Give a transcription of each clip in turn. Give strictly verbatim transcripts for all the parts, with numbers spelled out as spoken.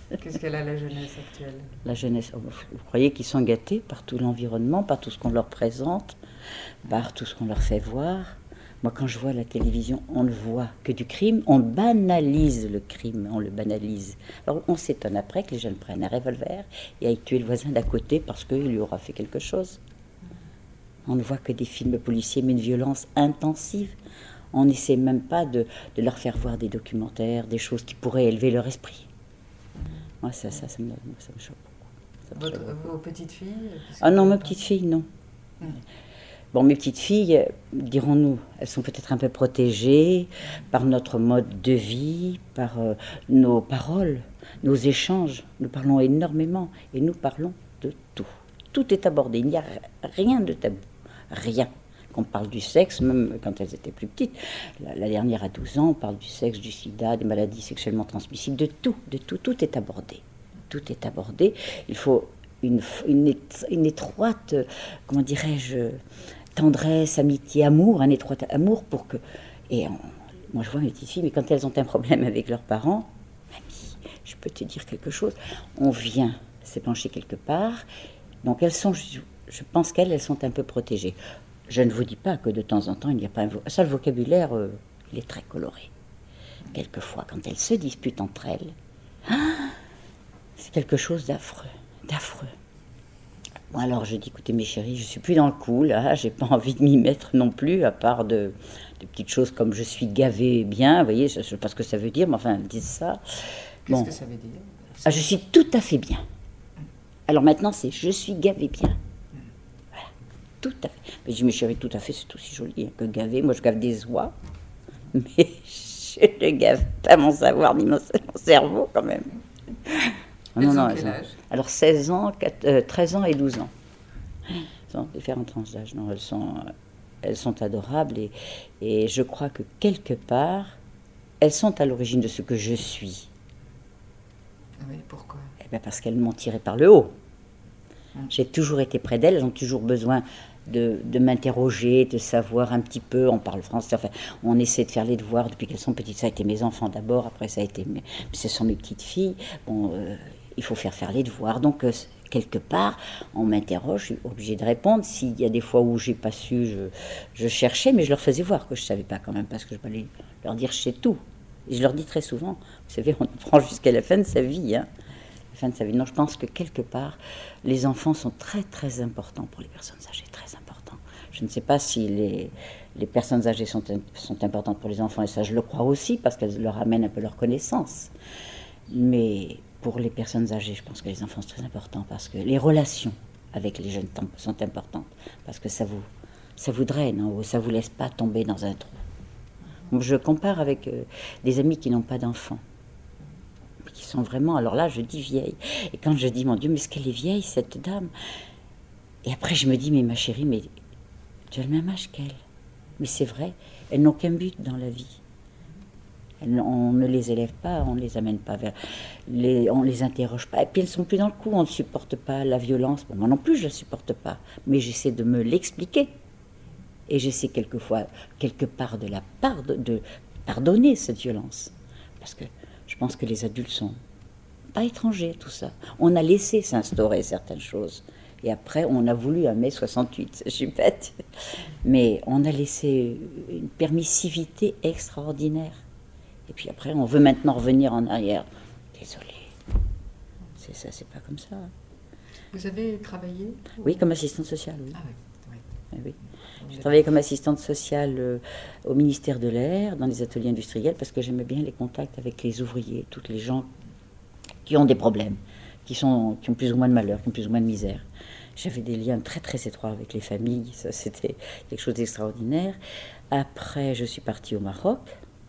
Qu'est-ce qu'elle a, la jeunesse actuelle? La jeunesse, oh, vous croyez qu'ils sont gâtés par tout l'environnement, par tout ce qu'on leur présente, par tout ce qu'on leur fait voir? Moi, quand je vois la télévision, on ne voit que du crime, on banalise le crime, on le banalise. Alors on s'étonne après que les jeunes prennent un revolver et aillent tuer le voisin d'à côté parce qu'il lui aura fait quelque chose. On ne voit que des films policiers, mais une violence intensive. On n'essaie même pas de, de leur faire voir des documentaires, des choses qui pourraient élever leur esprit. Moi, ça, ça, ça, me, ça me choque beaucoup. Ça me Votre, choque beaucoup. vos petites filles? Ah non, ma petite fille, non. Mmh. Bon, mes petites filles, dirons-nous, elles sont peut-être un peu protégées par notre mode de vie, par euh, nos paroles, nos échanges. Nous parlons énormément et nous parlons de tout. Tout est abordé, il n'y a rien de tabou, rien. On parle du sexe, même quand elles étaient plus petites. La, la dernière à douze ans, on parle du sexe, du sida, des maladies sexuellement transmissibles, de tout, de tout, tout est abordé. Tout est abordé. Il faut une, une, une étroite, comment dirais-je, tendresse, amitié, amour, un étroit amour pour que... Et on, moi je vois mes petites filles, mais quand elles ont un problème avec leurs parents, mamie, je peux te dire quelque chose, on vient s'épancher quelque part, donc elles sont, je, je pense qu'elles, elles sont un peu protégées. Je ne vous dis pas que de temps en temps, il n'y a pas un... Ça, le vocabulaire, euh, il est très coloré. Quelquefois, quand elles se disputent entre elles, ah, c'est quelque chose d'affreux, d'affreux. Bon, alors je dis, écoutez mes chéris, je suis plus dans le coup, là, j'ai pas envie de m'y mettre non plus, à part de, de petites choses comme je suis gavée bien, vous voyez, je ne sais pas ce que ça veut dire, mais enfin, elles disent ça. Qu'est-ce Bon. que ça veut dire? Ah, je suis tout à fait bien. Alors maintenant, c'est je suis gavée bien. Voilà, tout à fait. Mais je dis, mes chéris, tout à fait, c'est aussi joli hein, que gaver. Moi, je gave des oies, mais je ne gave pas mon savoir ni mon, mon cerveau quand même. Elles non, non, ont quel âge? Alors seize ans, quatre, euh, treize ans et douze ans. Elles sont différentes tranches d'âge. Non, elles sont, elles sont adorables et, et je crois que quelque part, elles sont à l'origine de ce que je suis. Oui, pourquoi? Eh bien parce qu'elles m'ont tiré par le haut. Hum. J'ai toujours été près d'elles, elles ont toujours besoin de, de m'interroger, de savoir un petit peu, on parle français, enfin, on essaie de faire les devoirs depuis qu'elles sont petites. Ça a été mes enfants d'abord, après ça a été mes, ce sont mes petites filles. Bon, euh, il faut faire faire les devoirs, donc euh, quelque part, on m'interroge, je suis obligée de répondre. S'il y a des fois où j'ai pas su, je, je cherchais, mais je leur faisais voir que je savais pas quand même, parce que je allais leur dire je sais tout. Et je leur dis très souvent, vous savez, on apprend jusqu'à la fin de sa vie, hein. La fin de sa vie. Non, je pense que quelque part, les enfants sont très très importants pour les personnes âgées, très importants. Je ne sais pas si les, les personnes âgées sont, sont importantes pour les enfants, et ça je le crois aussi, parce qu'elles leur amènent un peu leur connaissance. Mais pour les personnes âgées, je pense que les enfants sont très importants, parce que les relations avec les jeunes sont importantes, parce que ça vous, ça vous draine, hein, ça ne vous laisse pas tomber dans un trou. Donc je compare avec euh, des amis qui n'ont pas d'enfants, qui sont vraiment, alors là je dis vieille, et quand je dis mon Dieu, mais est-ce qu'elle est vieille cette dame? Et après je me dis, mais ma chérie, mais tu as le même âge qu'elle. Mais c'est vrai, elles n'ont qu'un but dans la vie. Elles, on ne les élève pas, on ne les amène pas vers... Les, on ne les interroge pas. Et puis elles ne sont plus dans le coup, on ne supporte pas la violence. Bon, moi non plus, je ne la supporte pas. Mais j'essaie de me l'expliquer. Et j'essaie quelquefois, quelque part de la part de, de pardonner cette violence. Parce que je pense que les adultes sont pas étrangers à tout ça. On a laissé s'instaurer certaines choses. Et après, on a voulu un mai soixante-huit, je suis bête. Mais on a laissé une permissivité extraordinaire. Et puis après, on veut maintenant revenir en arrière. Désolée, c'est ça, c'est pas comme ça. Vous avez travaillé? Oui, comme assistante sociale, oui. Ah oui, oui. oui. J'ai travaillé comme assistante sociale euh, au ministère de l'Air, dans les ateliers industriels, parce que j'aimais bien les contacts avec les ouvriers, toutes les gens qui ont des problèmes, qui, sont, qui ont plus ou moins de malheur, qui ont plus ou moins de misère. J'avais des liens très très étroits avec les familles, ça c'était quelque chose d'extraordinaire. Après, je suis partie au Maroc.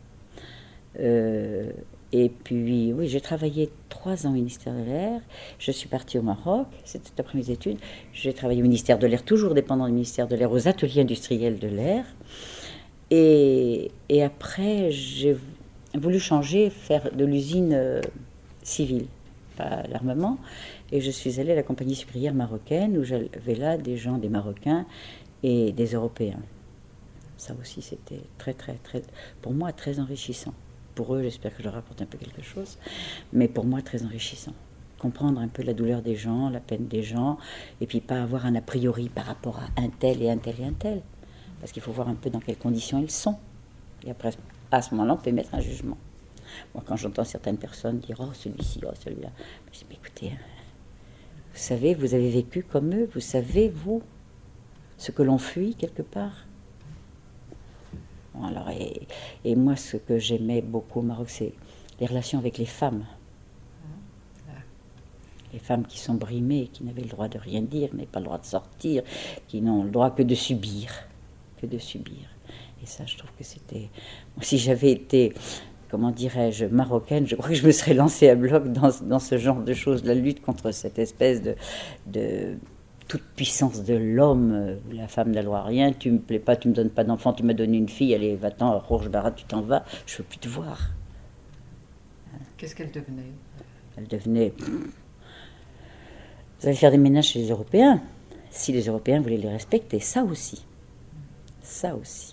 Euh, et puis, oui, j'ai travaillé trois ans au ministère de l'Air. Je suis partie au Maroc, c'était après mes études. J'ai travaillé au ministère de l'Air, toujours dépendant du ministère de l'Air, aux ateliers industriels de l'Air. Et, et après, j'ai voulu changer, faire de l'usine euh, civile, pas l'armement. Et je suis allée à la compagnie sucrière marocaine, où j'avais là des gens, des Marocains et des Européens. Ça aussi, c'était très, très, très, pour moi, très enrichissant. pour eux, j'espère que je leur apporte un peu quelque chose. Mais pour moi, très enrichissant. Comprendre un peu la douleur des gens, la peine des gens, et puis pas avoir un a priori par rapport à un tel et un tel et un tel. Parce qu'il faut voir un peu dans quelles conditions ils sont. Et après, à ce moment-là, on peut mettre un jugement. Moi, quand j'entends certaines personnes dire « Oh, celui-ci, oh, celui-là », je dis « Mais écoutez, vous savez, vous avez vécu comme eux, vous savez, vous, ce que l'on fuit quelque part. » Bon, alors, et, et moi, ce que j'aimais beaucoup au Maroc, c'est les relations avec les femmes. Les femmes qui sont brimées, qui n'avaient le droit de rien dire, qui n'avaient pas le droit de sortir, qui n'ont le droit que de subir, que de subir. Et ça, je trouve que c'était... Si j'avais été, comment dirais-je, marocaine, je crois que je me serais lancée à bloc dans, dans ce genre de choses, la lutte contre cette espèce de... de toute puissance de l'homme, où la femme n'a le droit à rien, tu me plais pas, tu me donnes pas d'enfant, tu m'as donné une fille, allez, va-t'en, Roche Barat, tu t'en vas, je veux plus te voir. Qu'est-ce qu'elle devenait? Elle devenait... Vous allez faire des ménages chez les Européens, si les Européens voulaient les respecter, ça aussi. Ça aussi.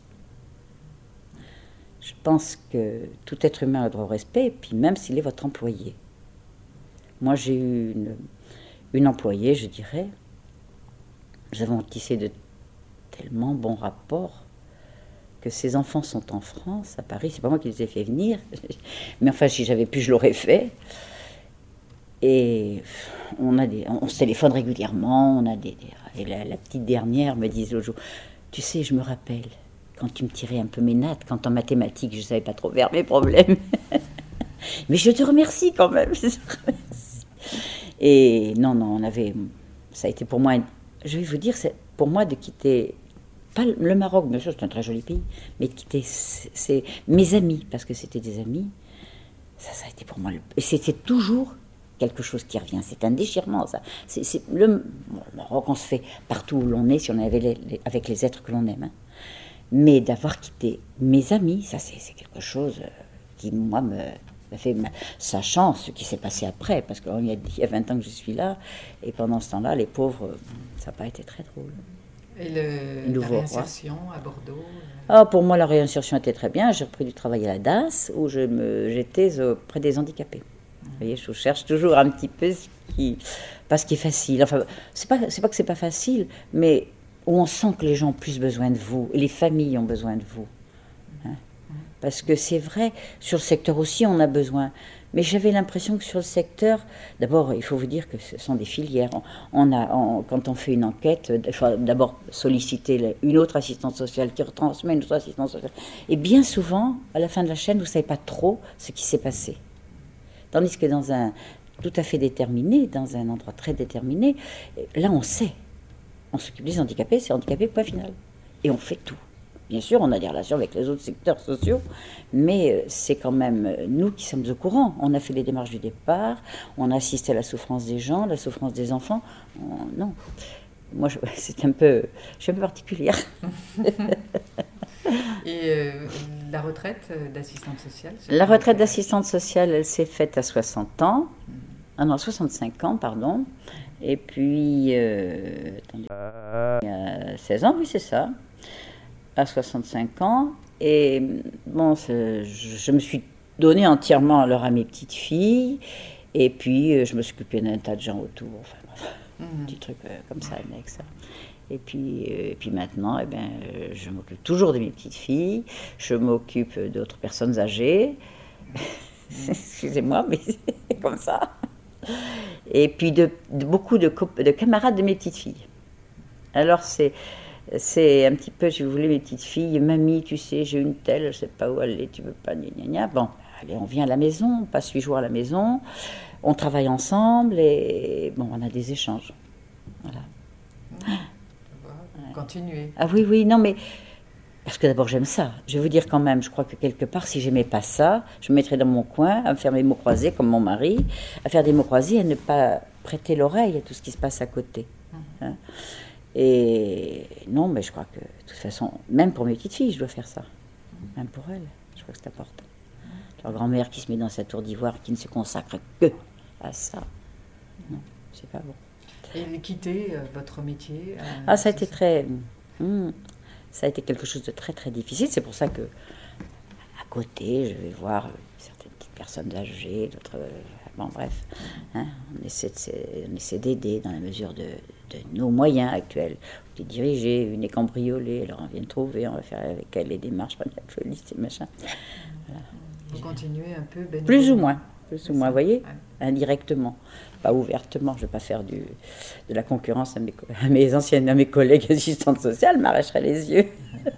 Je pense que tout être humain a droit au respect, puis même s'il est votre employé. Moi, j'ai eu une, une employée, je dirais. Nous avons tissé de tellement bons rapports que ses enfants sont en France, à Paris. C'est pas moi qui les ai fait venir, mais enfin, si j'avais pu, je l'aurais fait. Et on, a des, on se téléphone régulièrement, on a des, des et la, la petite dernière me disait l'autre jour, tu sais, je me rappelle, quand tu me tirais un peu mes nattes, quand en mathématiques, je ne savais pas trop faire mes problèmes. Mais je te remercie quand même, je te remercie. Et non, non, on avait, ça a été pour moi, je vais vous dire, c'est pour moi de quitter, pas le Maroc, bien sûr, c'est un très joli pays, mais de quitter c'est, mes amis, parce que c'était des amis, ça, ça a été pour moi, le, et c'était toujours quelque chose qui revient, c'est un déchirement, ça. C'est, c'est le, le Maroc, on se fait partout où l'on est, si on est avec les, avec les êtres que l'on aime. Hein. Mais d'avoir quitté mes amis, ça c'est, c'est quelque chose qui, moi, me, me fait, sachant ce qui s'est passé après, parce qu'il y, y a vingt ans que je suis là, et pendant ce temps-là, les pauvres, ça n'a pas été très drôle. Et le, Nouveau, la réinsertion ouais. à Bordeaux euh... ah, pour moi, la réinsertion était très bien. J'ai repris du travail à la D A S, où je me, j'étais auprès des handicapés. Vous voyez, je cherche toujours un petit peu ce qui, pas ce qui est facile. Enfin, c'est pas, c'est pas que c'est pas facile, mais où on sent que les gens ont plus besoin de vous, et les familles ont besoin de vous. Hein? Parce que c'est vrai, sur le secteur aussi, on a besoin. Mais j'avais l'impression que sur le secteur, d'abord, il faut vous dire que ce sont des filières. On a, on, quand on fait une enquête, il faut d'abord solliciter une autre assistante sociale qui retransmet une autre assistante sociale. Et bien souvent, à la fin de la chaîne, vous ne savez pas trop ce qui s'est passé. Tandis que dans un tout à fait déterminé, dans un endroit très déterminé, là on sait. On s'occupe des handicapés, c'est handicapé, point final. Et on fait tout. Bien sûr, on a des relations avec les autres secteurs sociaux, mais c'est quand même nous qui sommes au courant. On a fait les démarches du départ, on a assisté à la souffrance des gens, la souffrance des enfants. On, non, moi, je, c'est un peu, je suis un peu particulière. Et euh, la retraite d'assistante sociale? La retraite d'assistante sociale, elle s'est faite à soixante ans. Ah non, soixante-cinq ans, pardon. Et puis, euh, attendez, euh, seize ans, oui, c'est ça. À soixante-cinq ans. Et bon, je, je me suis donnée entièrement alors à mes petites filles. Et puis, je me suis occupée d'un tas de gens autour. Enfin, mmh. un petit truc euh, comme ça, avec ça. Et puis, euh, et puis maintenant, eh bien, euh, je m'occupe toujours de mes petites filles, je m'occupe d'autres personnes âgées, excusez-moi, mais c'est comme ça. Et puis de, de beaucoup de, de camarades de mes petites filles. Alors c'est, c'est un petit peu, si vous voulez, mes petites filles, mamie, tu sais, j'ai une telle, je ne sais pas où aller, tu veux pas, gna gna gna. Bon, allez, on vient à la maison, on passe huit jours à la maison, on travaille ensemble et bon, on a des échanges. Voilà. Continuer. Ah oui, oui, non, mais parce que d'abord j'aime ça. Je vais vous dire quand même, je crois que quelque part, si j'aimais pas ça, je me mettrais dans mon coin à me faire mes mots croisés comme mon mari, à faire des mots croisés et à ne pas prêter l'oreille à tout ce qui se passe à côté. Hein. Et non, mais je crois que de toute façon, même pour mes petites filles, je dois faire ça. Même pour elles, je crois que c'est important. Leur grand-mère qui se met dans sa tour d'ivoire, qui ne se consacre que à ça. Non, c'est pas bon. Et quitter euh, votre métier euh, Ah, ça a été ça. très... Hum, ça a été quelque chose de très, très difficile. C'est pour ça que, à côté, je vais voir certaines petites personnes âgées, d'autres... Bon, bref, hein, on essaie de, on essaie d'aider dans la mesure de, de nos moyens actuels. On est dirigé, une est cambriolée, alors on vient de trouver, on va faire avec elle les démarches, la police et machin. Voilà. Vous continuez un peu bénévolement. Plus ou moins, plus ou moins, vous voyez, ouais. Indirectement, pas ouvertement. Je ne vais pas faire du, de la concurrence à mes, à mes anciennes, à mes collègues assistantes sociales, m'arracheraient les yeux.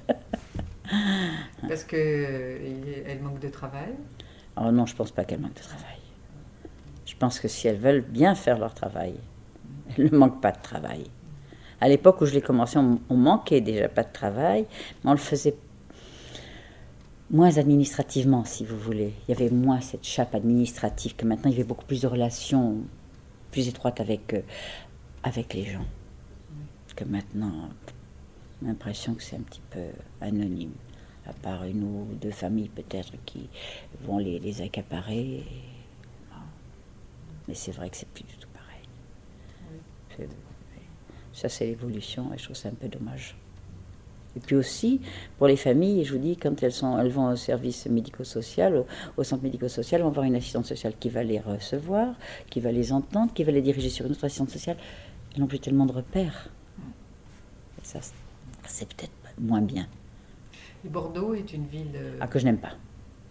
Parce qu'elle manque de travail? Oh non, je ne pense pas qu'elle manque de travail. Je pense que si elles veulent bien faire leur travail, elles ne manquent pas de travail. À l'époque où je l'ai commencé, on, on manquait déjà pas de travail, mais on le faisait moins administrativement, si vous voulez. Il y avait moins cette chape administrative que maintenant. Il y avait beaucoup plus de relations plus étroites avec, euh, avec les gens. Que maintenant, j'ai l'impression que c'est un petit peu anonyme. À part une ou deux familles peut-être qui vont les, les accaparer. Mais c'est vrai que c'est plus du tout pareil. Oui. Ça, c'est l'évolution et je trouve ça un peu dommage. Et puis aussi, pour les familles, je vous dis, quand elles, sont, elles vont au service médico-social, au, au centre médico-social, on va avoir une assistante sociale qui va les recevoir, qui va les entendre, qui va les diriger sur une autre assistante sociale. Elles n'ont plus tellement de repères. Et ça, c'est peut-être moins bien. Et Bordeaux est une ville... Euh... Ah, que je n'aime pas.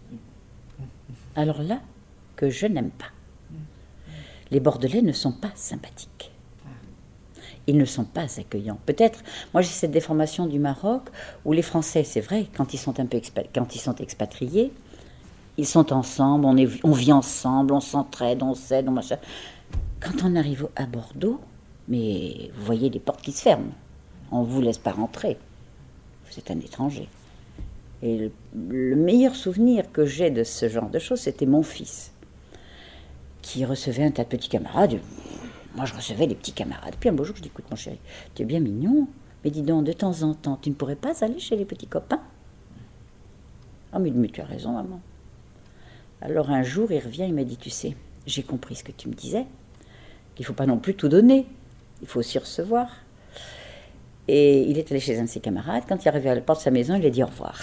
Alors là, que je n'aime pas. Les Bordelais ne sont pas sympathiques. Ils ne sont pas accueillants. Peut-être, moi j'ai cette déformation du Maroc, où les Français, c'est vrai, quand ils sont un peu expa- quand ils sont expatriés, ils sont ensemble, on, est, on vit ensemble, on s'entraide, on s'aide, on machin. Quand on arrive à Bordeaux, mais vous voyez les portes qui se ferment. On ne vous laisse pas rentrer. Vous êtes un étranger. Et le, le meilleur souvenir que j'ai de ce genre de choses, c'était mon fils, qui recevait un tas de petits camarades. Moi, je recevais des petits camarades. Puis un beau jour, je dis, écoute, mon chéri, tu es bien mignon, mais dis donc, de temps en temps, tu ne pourrais pas aller chez les petits copains? Ah, mais, mais tu as raison, maman. Alors un jour, il revient, il m'a dit, tu sais, j'ai compris ce que tu me disais, qu'il ne faut pas non plus tout donner, il faut aussi recevoir. Et il est allé chez un de ses camarades. Quand il est arrivé à la porte de sa maison, il a dit au revoir.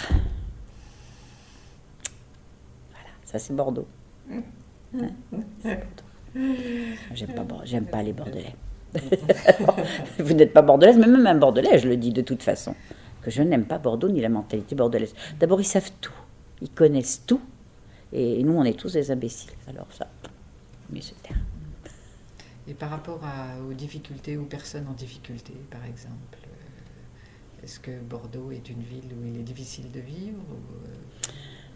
Voilà, ça c'est Bordeaux. Hein, c'est Bordeaux. J'aime pas, j'aime pas les Bordelais. Vous n'êtes pas bordelaise, mais même un Bordelais, je le dis de toute façon, que je n'aime pas Bordeaux ni la mentalité bordelaise. D'abord, ils savent tout, ils connaissent tout, et nous, on est tous des imbéciles. Alors ça, mieux se taire. Et par rapport à, aux difficultés, aux personnes en difficulté, par exemple, est-ce que Bordeaux est une ville où il est difficile de vivre ou...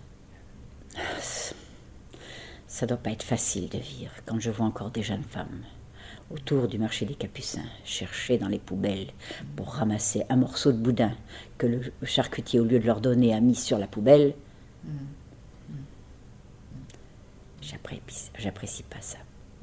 Ça ne doit pas être facile de vivre quand je vois encore des jeunes femmes autour du marché des Capucins chercher dans les poubelles pour ramasser un morceau de boudin que le charcutier, au lieu de leur donner, a mis sur la poubelle. Mmh. Mmh. J'apprécie, j'apprécie pas ça. Mmh.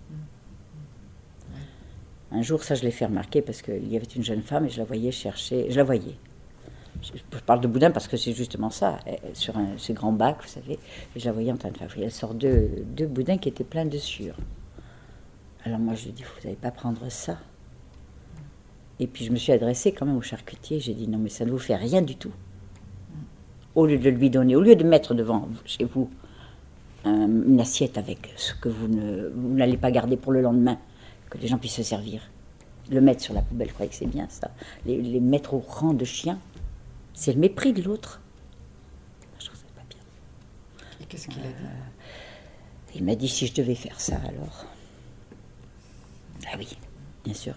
Mmh. Un jour, ça je l'ai fait remarquer parce qu'il y avait une jeune femme et je la voyais chercher, je la voyais. Je parle de boudin parce que c'est justement ça, sur un, ce grand bac, vous savez, je la voyais en train de fabriquer. Elle sort deux, deux boudins qui étaient pleins de sueur. Alors moi je lui ai dit, vous n'allez pas prendre ça. Et puis je me suis adressée quand même au charcutier, j'ai dit, non mais ça ne vous fait rien du tout. Au lieu de lui donner, au lieu de mettre devant chez vous un, une assiette avec ce que vous, ne, vous n'allez pas garder pour le lendemain, que les gens puissent se servir, le mettre sur la poubelle, je croyais que c'est bien ça, les, les mettre au rang de chiens. C'est le mépris de l'autre. Je trouve ça pas bien. Et qu'est-ce qu'il a dit? euh, Il m'a dit si je devais faire ça, alors. Ah oui, bien sûr.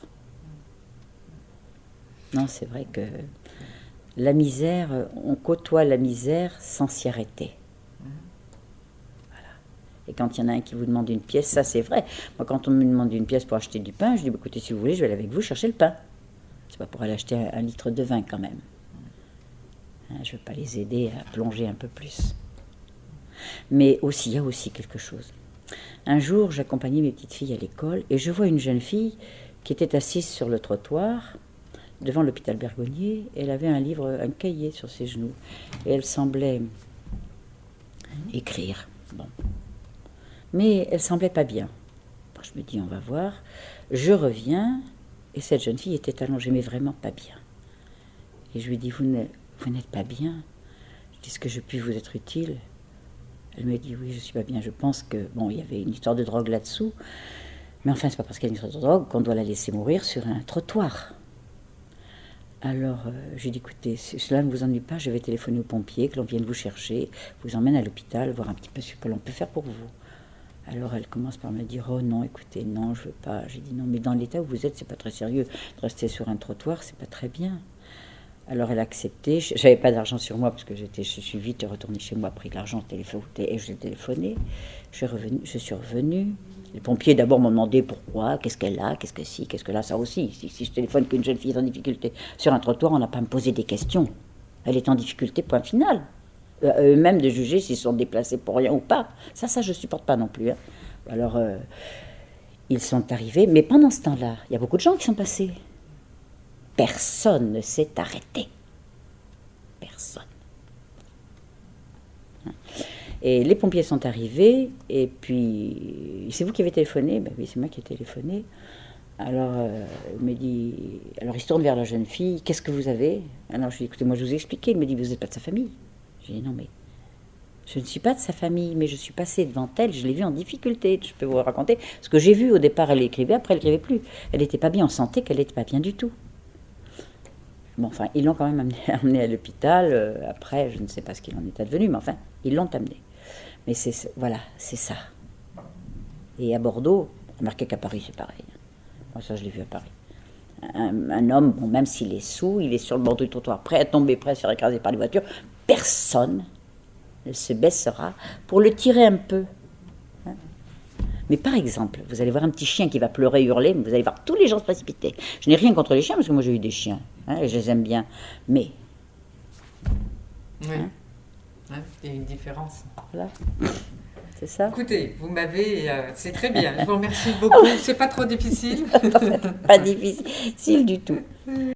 Non, c'est vrai que la misère, on côtoie la misère sans s'y arrêter. Voilà. Et quand il y en a un qui vous demande une pièce, ça c'est vrai. Moi, quand on me demande une pièce pour acheter du pain, je dis, bah, écoutez, si vous voulez, je vais aller avec vous chercher le pain. C'est pas pour aller acheter un, un litre de vin quand même. Je ne veux pas les aider à plonger un peu plus. Mais aussi, il y a aussi quelque chose. Un jour, j'accompagnais mes petites filles à l'école et je vois une jeune fille qui était assise sur le trottoir devant l'hôpital Bergonié. Elle avait un livre, un cahier sur ses genoux et elle semblait écrire. Bon. Mais elle semblait pas bien. Bon, je me dis, on va voir. Je reviens et cette jeune fille était allongée, mais vraiment pas bien. Et je lui dis, vous n'êtes Vous n'êtes pas bien. Je est-ce que je puis vous être utile? Elle me dit, oui, je suis pas bien. Je pense que, bon, il y avait une histoire de drogue là-dessous, mais enfin, c'est pas parce qu'il y a une histoire de drogue qu'on doit la laisser mourir sur un trottoir. Alors, euh, j'ai dit, écoutez, si cela ne vous ennuie pas, je vais téléphoner aux pompiers, que l'on vienne vous chercher, vous emmène à l'hôpital, voir un petit peu ce que l'on peut faire pour vous. Alors, elle commence par me dire, oh non, écoutez, non, je veux pas. J'ai dit, non, mais dans l'état où vous êtes, c'est pas très sérieux. De rester sur un trottoir, c'est pas très bien. Alors, elle a accepté. J'avais pas d'argent sur moi, parce que j'étais, je suis vite retournée chez moi, pris de l'argent, et je l'ai téléphoné. Je suis, revenue, je suis revenue. Les pompiers d'abord m'ont demandé pourquoi, qu'est-ce qu'elle a, qu'est-ce que si, qu'est-ce que là, ça aussi. Si, si je téléphone qu'une jeune fille est en difficulté sur un trottoir, on n'a pas à me poser des questions. Elle est en difficulté, point final. Euh, eux-mêmes de juger s'ils sont déplacés pour rien ou pas. Ça, ça, je ne supporte pas non plus. Hein. Alors, euh, ils sont arrivés, mais pendant ce temps-là, il y a beaucoup de gens qui sont passés. Personne ne s'est arrêté. Personne. Et les pompiers sont arrivés, et puis, c'est vous qui avez téléphoné? Ben oui, c'est moi qui ai téléphoné. Alors, euh, il me dit, alors il se tourne vers la jeune fille, qu'est-ce que vous avez? Alors je lui ai dit, écoutez, moi je vous ai expliqué. Il me dit, vous n'êtes pas de sa famille. J'ai dit, non mais, je ne suis pas de sa famille, mais je suis passée devant elle, je l'ai vue en difficulté. Je peux vous raconter ce que j'ai vu. Au départ, elle écrivait, après elle n'écrivait plus. Elle n'était pas bien, on sentait qu'elle n'était pas bien du tout. Bon, enfin, ils l'ont quand même amenée amené à l'hôpital. Euh, après, je ne sais pas ce qu'il en est advenu, mais enfin, ils l'ont amenée. Mais c'est, voilà, c'est ça. Et à Bordeaux, remarquez qu'à Paris, c'est pareil. Moi, ça, je l'ai vu à Paris. Un, un homme, bon, même s'il est saoul, il est sur le bord du trottoir, prêt à tomber, prêt à se faire écraser par les voitures, personne ne se baissera pour le tirer un peu. Hein? Mais par exemple, vous allez voir un petit chien qui va pleurer, hurler, vous allez voir tous les gens se précipiter. Je n'ai rien contre les chiens, parce que moi j'ai eu des chiens, hein, et je les aime bien. Mais... Oui. Hein? Ouais, il y a une différence. Voilà. C'est ça. Écoutez, vous m'avez... Euh, c'est très bien. Je vous remercie beaucoup. C'est pas trop difficile. Pas difficile du tout.